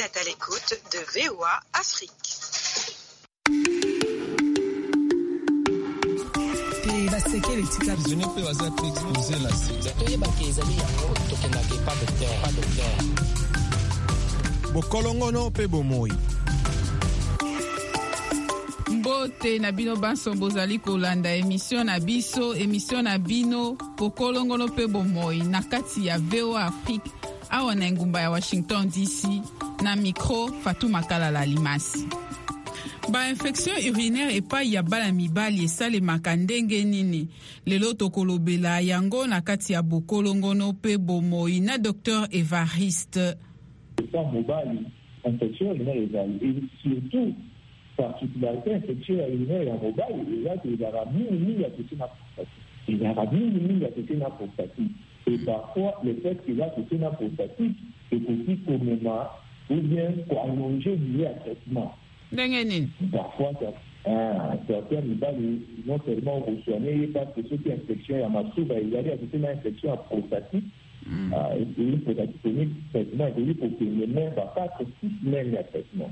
êtes à l'écoute de VOA Afrique. Bokolongono pe bomoi. Mbote na bino banso bozali kolanda émission na bino Bokolongono pe bomoi na kati ya VOA Afrique awa na ngumba ya Washington DC na micro Fatou Makala Alimasi. Ba infection urinaire epai ya bana mibali esalemaka ndenge nini lelo tokolobela yango na kati ya Bokolongono pe bomoi na Dr Evariste. Mobali, infection urinaire ezali et surtout particularité infection urinaire ya mobali ezali ezalaka mingi ya côté na prostatique. Ezalaka mingi ya côté na prostatique. Et parfois le fait qu'il a côté na prostatique est aussi communément ou bien prolongé lié à traitement. Parfois, certains mibali non seulement reçoivent parce que ceux qui ont infection à masouba, il y a une infection à prostatique, une prostatique chronique, traitement est pour que les mains va 4-6 semaines de traitement.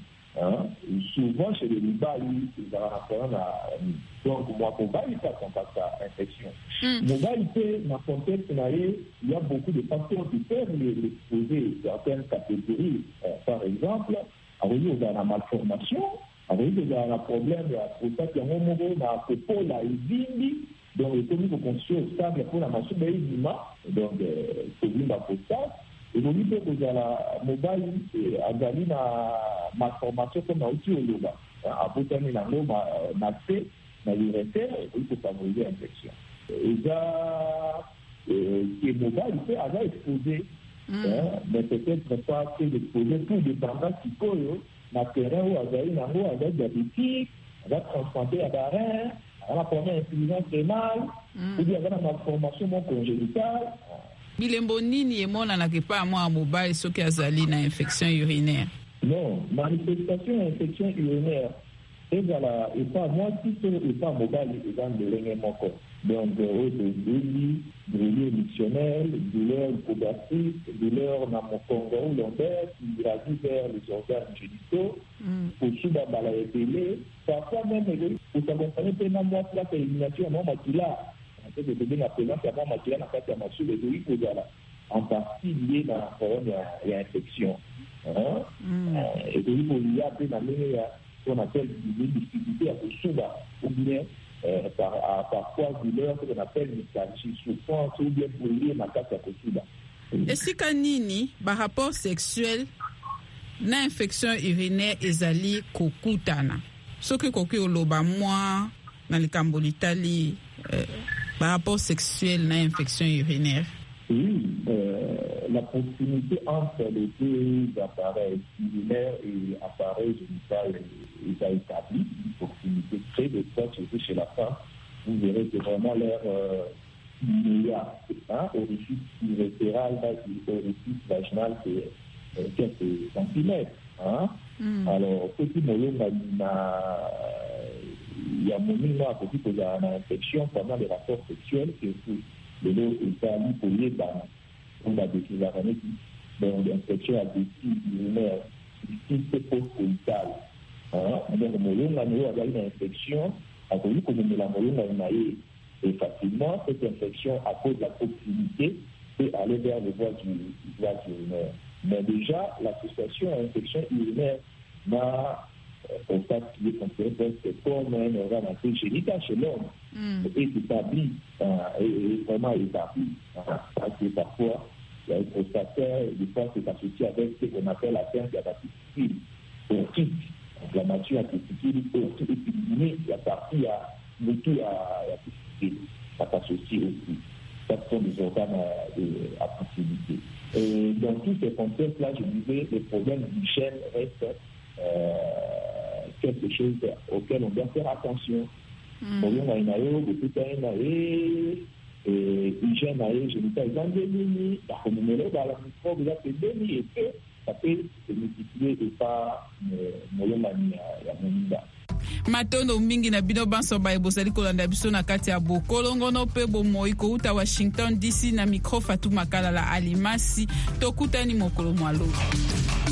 Souvent chez les mibali, ils ont rapport à donc moi pour bali ça contacte à infection. Mobali dans le contexte il y a beaucoup de facteurs qui peuvent les exposer certaines catégories. Par exemple, il y a la malformation, il y a un problème de la prostate, il y a un moment où la peau la vindi, donc il faut qu'on soit stable pour la machine donc c'est la prostate. Et donc il faut que la mobile agali na malformation comme na outil au yoga. À bout d'un moment, naxé, na l'urètre, il faut favoriser l'infection. Et là, les mobile, il faut avoir exposé. Mais peut-être pas que l'exposer tout dépendant si quoi na terrain où avec diabétique, avec transplanté à rein, à la première insuffisance rénale, ou bien avec la malformation non congénitale. Bilembo nini emonanaka epai ya mwana mobali soki azali na infection urinaire? Non, manifestation ya infection urinaire ezala epai mwasi to epai mobali eza ndenge moko. Donc, brûlure émotionnelle, douleur hypogastrique, douleur dans mon congor lombaire qui radie vers les organes génitaux, pour suivre la épilée. Parfois même, pour s'accompagner de la moitié de l'élimination, non, matila, en fait, de donner la présence à moi, matila, dans la massue, les deux, il en partie lié dans la colonne et infection. Et donc, il faut y avoir dans ce qu'on appelle des difficultés à suivre, ou bien parfois douleur qu'on appelle myalgie, souffrance ou bien brûlure na kati ya kosuba. Esika nini ba rapport sexuel na infection urinaire ezali kokutana soki koki oloba mwa na likambo litali ba rapport sexuel na infection urinaire? Oui, la proximité entre les deux appareils urinaires et appareils génitaux est établie, une proximité très étroite, surtout chez la femme. Vous verrez que vraiment l'air immédiat, orifice urétéral, orifice vaginal, c'est quelques centimètres. Alors, petit moyen, il y a un moment à côté de l'infection pendant les rapports sexuels, c'est de l'eau établie pour les dames. On a des années donc l'infection à des urinaires, c'est post-coïtale. Donc, on a une infection, à cause de la moyenne, et facilement, cette infection, à cause de la proximité, peut aller vers le voie urinaire. Mais déjà, l'association à l'infection urinaire n'a pas qui est considéré comme un organe génital chez l'homme, est établi, est vraiment établi. Parce que parfois, il y a une prostataire, des fois c'est associé avec ce qu'on appelle la perte de la testicule, otite, inflammation à testicule, otite épidémique, il y a partie à beaucoup à la testicule, ça s'associe aussi. Ça sont des organes à proximité. Et dans tous ces contextes-là, je disais, les problèmes d'hygiène restent quelque chose auquel on doit faire attention. Problème à une de tout un hygiène génitale, la communauté dans la microbe, là, c'est béni et que ça peut se multiplier et pas moyen à moninga. Matondo mingi na bino banso ba ebosali kolanda biso na kati ya Bokolongono pe bomoi ko uta Washington DC na micro Fatou Makala Alimasi tokutani mokolo mwalo.